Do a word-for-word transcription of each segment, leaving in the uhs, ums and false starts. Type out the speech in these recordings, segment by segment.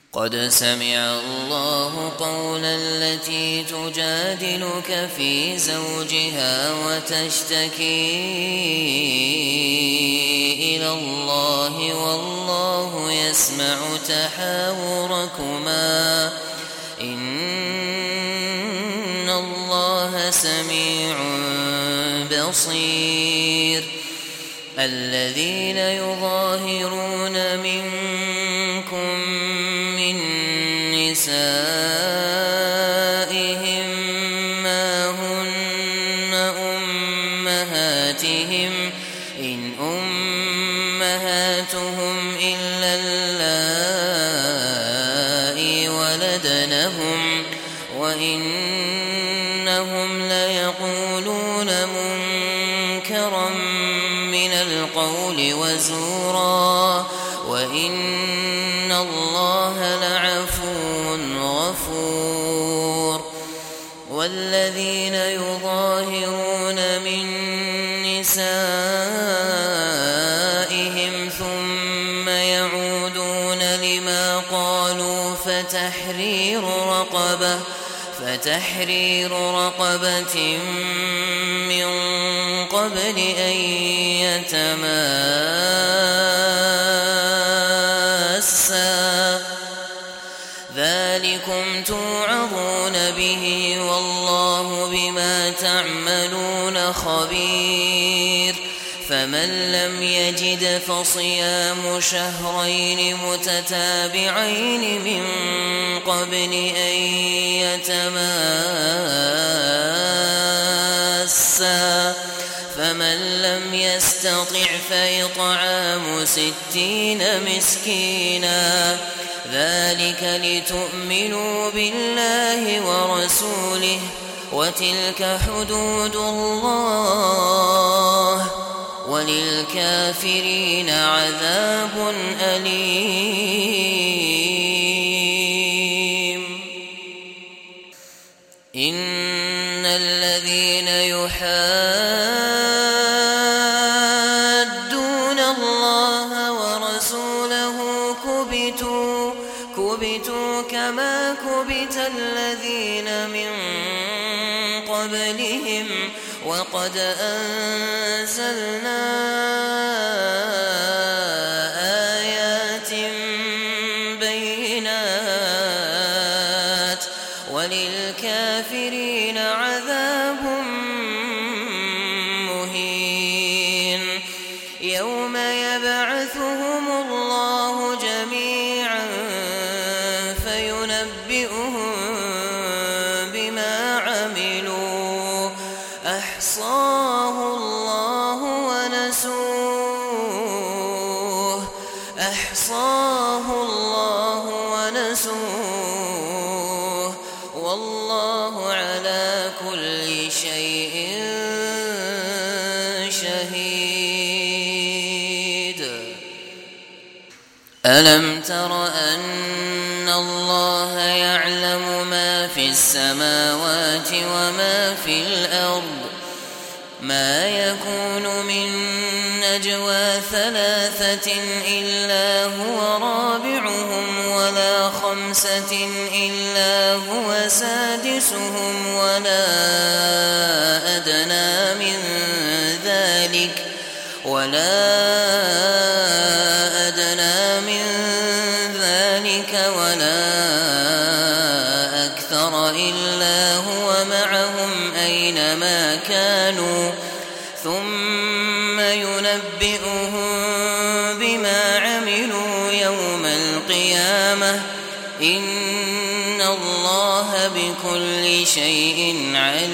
قد سمع الله قول التي تجادلك في زوجها وتشتكي إلى الله والله يسمع تحاوركما إن الله سميع بصير. الذين يظاهرون منكم من نسائهم ما هن أمهاتهم إن أمهاتهم إلا اللائي ولدنهم وإنهم ليقولون منكرا من القول وزورا وإن الله لعفو غفور. والذين يظاهرون من نسائهم ثم يعودون لما قالوا فتحرير رقبة فتحرير رقبة من قبل أن يتماسا ذلكم توعظون به والله بما تعملون خبير. فمن لم يجد فصيام شهرين متتابعين من قبل أن يتماسا فمن لم يستطع فإطعام ستين مسكينا ذلك لتؤمنوا بالله ورسوله وتلك حدود الله وللكافرين عذاب أليم. إن الذين يحادون الله ورسوله كبتوا كبتوا كما كبت الذين من قبلهم وقد أنزلنا آيات بينات وللكافرين عذاب مهين. يوم يبعثهم الله جميعا فينبئهم بما عملوا أحصاه الله ونسوه أحصاه الله ونسوه والله على كل شيء شهيد. ألم تر أن الله يعلم ما في السماوات وما في الأرض ما يكون من نجوى ثلاثة إلا هو رابعهم ولا خمسة إلا هو سادسهم ولا أدنى من ذلك ولا أدنى من ذلك ولا أكثر إلا هو معهم أينما كانوا ثم ينبئهم بما عملوا يوم القيامة إن الله بكل شيء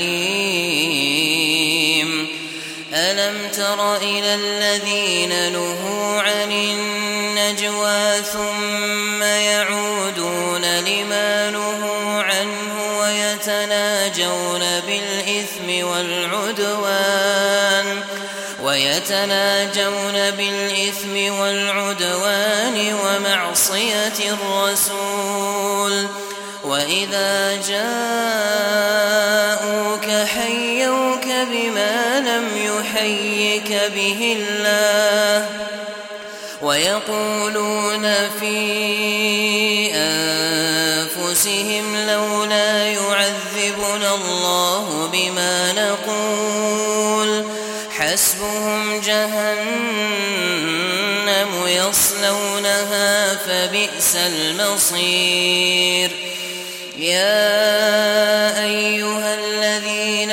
عليم. ألم تر إلى الذين نهوا عن النجوى ثم يعودون لما نهوا عنه ويتناجون بالإثم والعدوان ويتناجون بالإثم والعدوان ومعصية الرسول وإذا جاءوك حيوك بما لم يحيك به الله ويقولون في أنفسهم لولا يعذبنا الله بما نقول حسبهم جهنم يصلونها فبئس المصير يا أيها الذين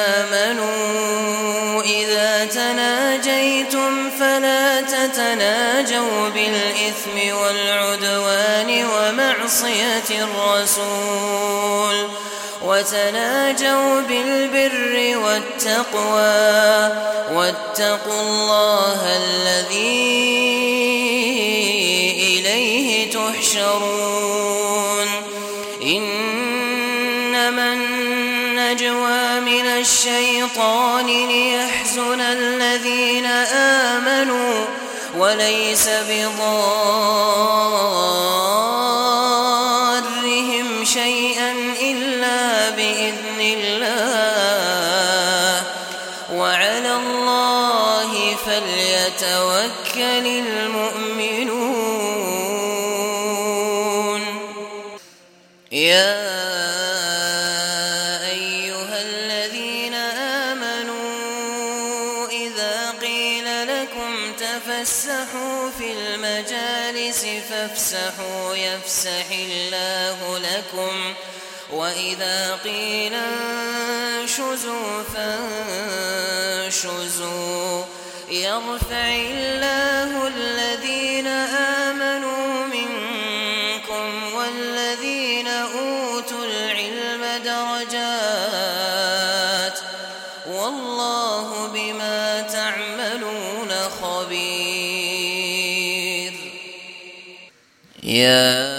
آمنوا إذا تناجيتم فلا تتناجوا بالإثم والعدوان ومعصية الرسول وتناجوا بالبر والتقوى واتقوا الله الذي إليه تحشرون إنما النجوى من الشيطان ليحزن الذين آمنوا وليس بضارهم شيئا إلا بإذن الله وعلى الله فليتوكل المؤمنون يا أيها الذين آمنوا إذا قيل لكم تفسحوا في المجالس فافسحوا يفسح الله لكم وإذا قيل انشزوا فانشزوا يرفع الله الذين آمنوا منكم والذين أوتوا العلم درجات والله بما تعملون خبير يا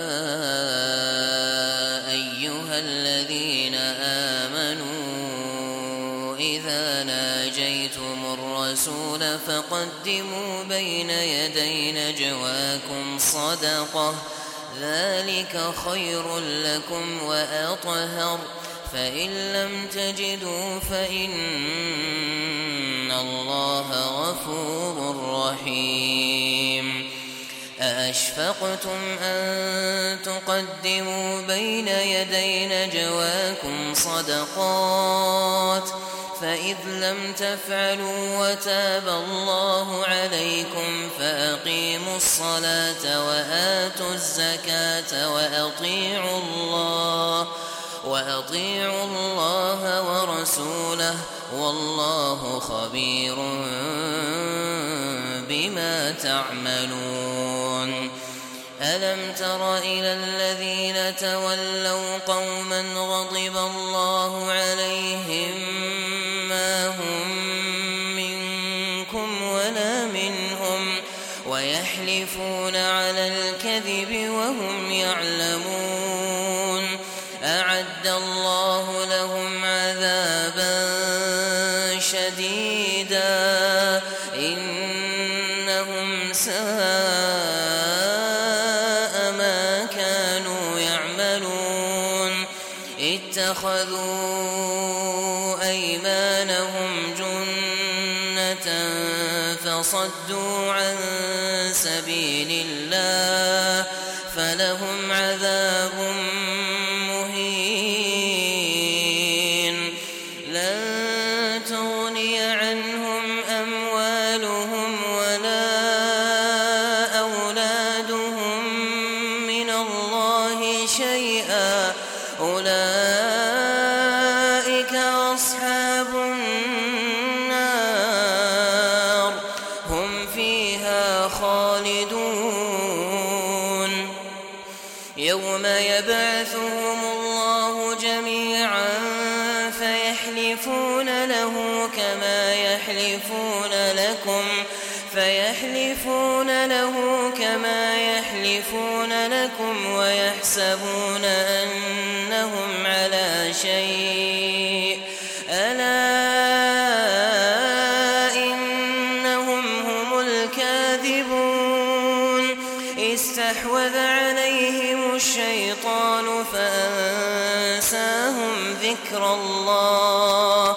أيها الذين آمنوا إذا ناجيتم الرسول فقدموا بين يدي نجواكم صدقة ذلك خير لكم وأطهر فإن لم تجدوا فإن الله غفور رحيم أأشفقتم أن تقدموا بين يدي نجواكم صدقات فإذ لم تفعلوا وتاب الله عليكم فأقيموا الصلاة وآتوا الزكاة وأطيعوا الله وأطيعوا الله ورسوله والله خبير بما تعملون ألم تر إلى الذين تولوا قوما غضب الله عليهم ما هم منكم ولا منهم ويحلفون على الكذب وهم يعلمون أعد الله لهم عذابا شديدا إنهم ساء ما كانوا يعملون اتخذوا أيمانهم جنة فصدوا عن سبيل الله فلهم عذاب مهين لن تغني عنهم أموالهم ولا أولادهم من الله شيئا أولئك أصحاب النار هم فيها خالدون يوم يبعثهم الله جميعا فيحلفون له كما يحلفون لكم فيحلفون له كما يحلفون لكم ويحسبون أنهم على شيء ألا إنهم هم الكاذبون استحوذ عليهم الشيطان فأنساهم ذكر الله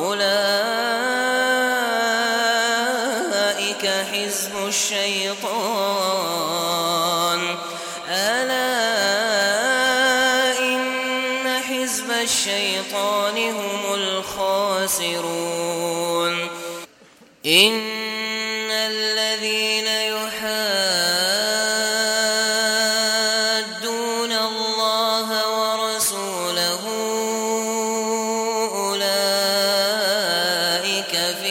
أولئك حزب الشيطان ألا الشيطان هم الخاسرون إن الذين يحادون الله ورسوله أولئك في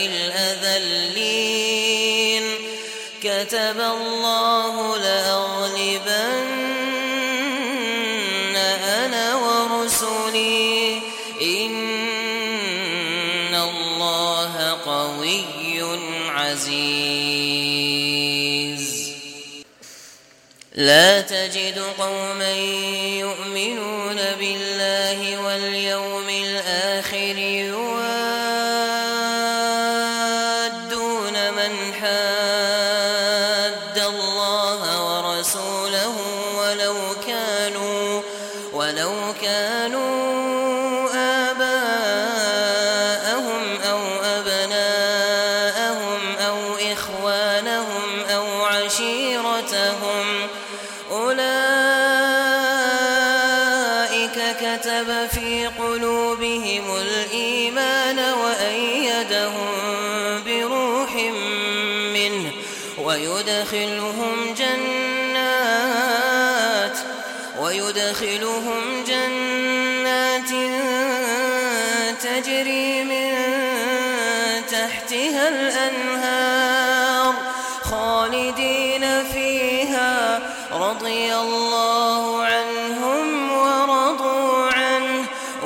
الأذلين كتب الله لأغلبن أنا ورسلي إن الله قوي عزيز لا تجد قوما يؤمنون بالله واليوم الآخر يوادون من حاد الله ورسوله ولو كانوا ولو كانوا آباءهم أو أبناءهم أو إخوانهم أو عشيرتهم أولئك كتب في قلوبهم الإيمان وأيدهم بروح منه ويدخلهم جنات ويدخلهم جنات تجري من تحتها الأنهار خالدين فيها رضي الله عنهم ورضوا عنه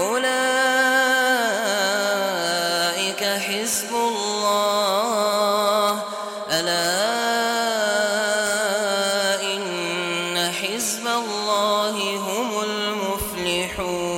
أولئك حزب الله ألا إن حزب الله هم المفلحون